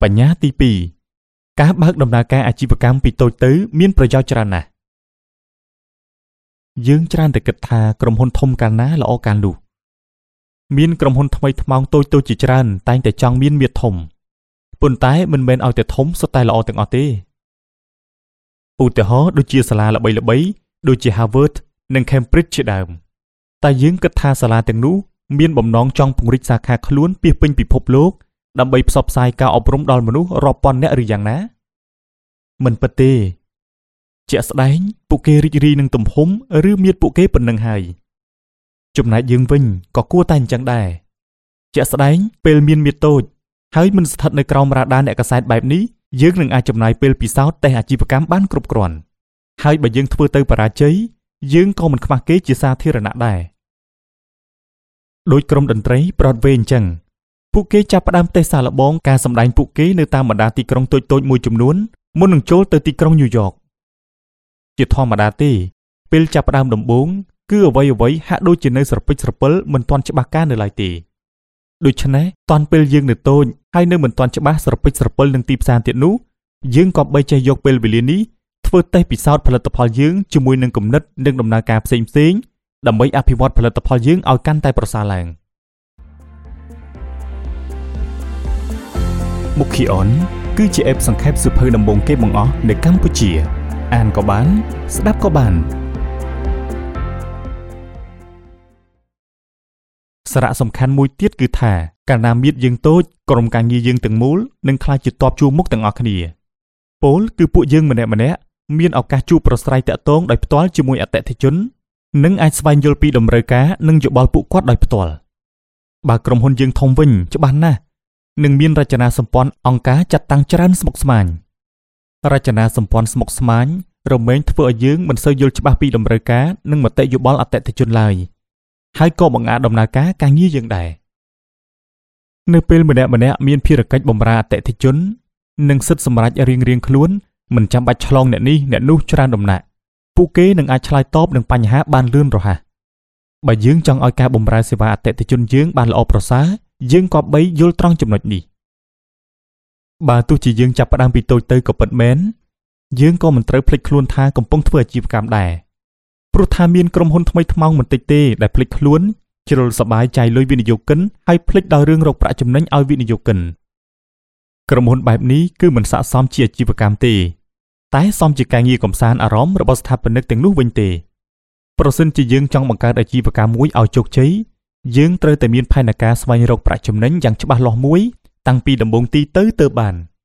បញ្ញទី2ការបើកដំណើរការអាជីវកម្មពីតូចទៅមានប្រយោជន៍ច្រើនណាស់យើងច្រើនតែគិតថាក្រុមហ៊ុនធំកាលណាល្អកាលនោះមានក្រុមហ៊ុនថ្មីថ្មោងតូចៗជាច្រើនតែងតែចង់មានមាឌធំប៉ុន្តែមិនមែនឲ្យតែធំសុទ្ធតែល្អទាំងអស់ទេឧទាហរណ៍ដូចជាសាលាល្បីៗដូចជា Harvard និង Cambridge ជាដើមតែយើងគិតថាសាលាទាំងនោះមានបំណងចង់ពង្រីកសាខាខ្លួនពាសពេញពិភពលោកដើម្បីផ្សព្វផ្សាយការអប់រំដល់មនុស្សរាប់ពាន់នាក់ឬយ៉ាងណាមិនពិតទេជាក់ស្ដែងពួកគេរីករាយនឹងទំហំឬមាឌពួកគេប៉ុណ្ណឹងហើយចំណែកយើងវិញក៏គួរតែអញ្ចឹងដែរជាក់ស្ដែងពេលមានមាឌតូចហើយមិនស្ថិតនៅក្រោមរ៉ាដាអ្នកកាសែតបែបនេះយើងនឹងអាចចំណាយពេលពិសោធន៍តេស្តអាជីវកម្មបានគ្រប់គ្រាន់ហើយបើយើងធ្វើទៅបរាជ័យយើងក៏មិនខ្មាស់គេជាសាធារណៈដែរដោយក្រុមតន្ត្រី Broadway អញ្ចឹងពួកគេចាប់ផ្ដើមតេស្តសាកល្បងការសម្ដែងពួកគេនៅតាមបណ្ដាទីក្រុងតូចៗមួយចំនួនមុននឹងចូលទៅទីក្រុងញូវយ៉កជាធម្មតាទេពេលចាប់ផ្ដើមដំបូងគឺអ្វីៗហាក់ដូចជានៅស្រពេចស្រពិលមិនទាន់ច្បាស់ការនៅឡើយទេដូច្នេះតាន់ពេលយើងនៅតូចហើយនៅមិនទាន់ច្បាស់ស្រពេចស្រពិលនឹងទីផ្សារទៀតនោះយើងក៏បីចេះយកពេលវេលានេះធ្វើតេស្តពិសោធន៍ផលិតផលយើងជាមួយនឹងគំនិតនិងដំណើរការផ្សេងៗដើម្បីអភិវឌ្ឍផលិតផលយើងឲ្យកាន់តែប្រសើរឡើងMukion គឺជាអេបសង្ខេបសៀវភៅដំបូងគេបង្អស់នៅកម្ពុជាអានក៏បានស្ដាប់ក៏បានសារៈសំខាន់មួយទៀតគឺថាកាលណាមាឌយើងតូចក្រុមការងារយើងទាំងមូលនឹងក្លាយជាតបជួរមុខទាំងអស់គ្នាពលគឺពួកយើងម្នាក់ៗមានឱកាសជួបប្រស្រ័យតាក់ទងដោយផ្ទាល់ជាមួយអតិថិជននិងអាចស្វែងយល់ពីតម្រូវការនិងយោបល់ពួកគាត់ដោយផ្ទាល់បើក្រុមហ៊ុនយើងធំវិញច្បាស់ណាស់នឹងមានរចនាសម្ព័ន្ធអង្គការចាត់តាំងច្រើនស្មុគស្មាញរចនាសម្ព័ន្ធស្មុគស្មាញរមែងធ្វើឲ្យយើងមិនសូវយល់ច្បាស់ពីតម្រូវការនិងមតិយោបល់អតិថិជនឡើយហើយក៏បង្អាក់ដំណើរការងារយើងដែរនៅពេលម្នាក់ៗមានភារកិច្ចបម្រើអតិថិជននិងសិទ្ធិសម្រេចរៀងៗខ្លួនមិនចាំបាច់ឆ្លងអ្នកនេះអ្នកនោះច្រើនដំណាក់ពួកគេនឹងអាចឆ្លើយតបនឹងបញ្ហាបានលឿនរហ័សបើយើងចង់ឲ្យការបម្រើសេវាអតិថិជនយើងបានល្អប្រសើរយើងក៏បីយល់ត្រង់ចំណុចនេះបើទោះជាយើងចាប់ផ្ដើមពីតូចទៅក៏ពិតមែនយើងក៏មិនត្រូវភ្លេចខ្លួនថាកំពុងធ្វើអាជីវកម្មដែរព្រោះថាមានក្រុមហ៊ុនថ្មីថ្មោងមិនតិចទេដែលភ្លេចខ្លួនជ្រុលសបាយចាយលុយវិនិយោគិនហើយភ្លេចដល់រឿងរកប្រាក់ចំណេញឲ្យវិនិយោគិនក្រុមហ៊ុនបែបនេះគឺមិនស័ក្តិសមជាអាជីវកម្មទេតែសមជាការងារកំសាន្តអារម្មណ៍របស់ស្ថាបនិកទាំងនោះវិញទេប្រសិនជាយើងចង់បង្កើតអាជីវកម្មមួយឲ្យជោគជ័យយើងត្រូវតែមានផែនការស្វែងរកប្រាក់ចំណេញយ៉ាងច្បាស់លាស់មួយតាំងពីដំបូងទីទៅបាន